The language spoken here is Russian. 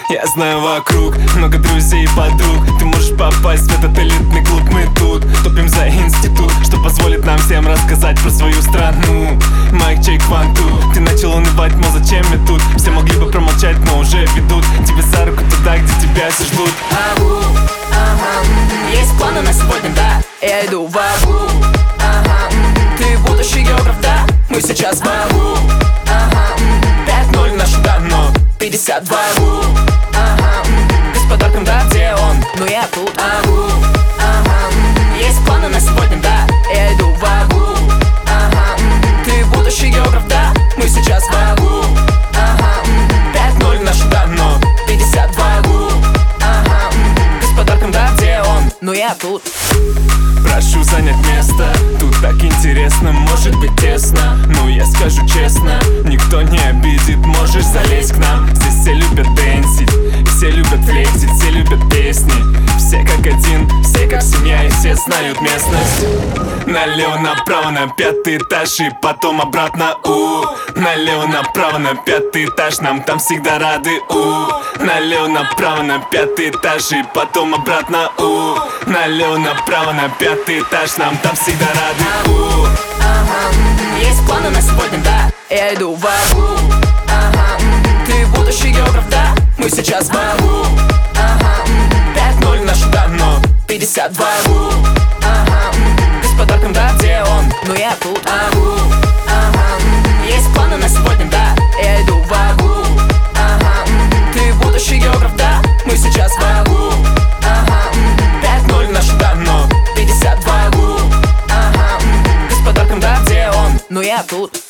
Я знаю вокруг много друзей и подруг. Ты можешь попасть в этот элитный клуб. Мы тут топим за институт, что позволит нам всем рассказать про свою страну. Майк, чек, ван, ту. Ты начал унывать, мол, зачем я тут? Все могли бы промолчать, но уже ведут тебе за руку туда, где тебя все ждут. Есть планы на сегодня, да. Я иду в Агу. Ты будущий географ, да. Мы сейчас в Агу. 5-0 нашу, да, но 52 Агу. Ты с подарком, да, где он? Но я тут. Агу. Есть планы на сегодня, да. Я иду в Агу. Ты будущий географ, да. Мы сейчас в Агу. 5-0 нашу, да, но 52 Агу. Ты с подарком, да, где он? Но я тут. Прошу занять место, тут так интересно, может быть тесно. Ну я скажу честно, никто не обидит, можешь залезть к нам. Здесь все любят дэнсить, все любят флексить, все любят песни. Все как один, все как семья и все знают местность. Налево направо на 5-й этаж и потом обратно. Налево направо на 5-й этаж, нам там всегда рады. Налево направо на 5-й этаж и потом обратно. Налево направо на 5-й этаж, нам там всегда рады. Есть планы на сегодня, да. Я иду в Агу. Ты будущий географ, да. Мы сейчас в Агу. 5-0 нашу, да, но 52 Агу. Ты с подарком, да, где он? Но я тут. Агу. Есть планы на сегодня, да. Я иду в Агу. Ты будущий географ, да. Мы сейчас в Агу. 5-0 нашу, да, но 52 Агу. Ты с подарком, да, где он? Но я тут.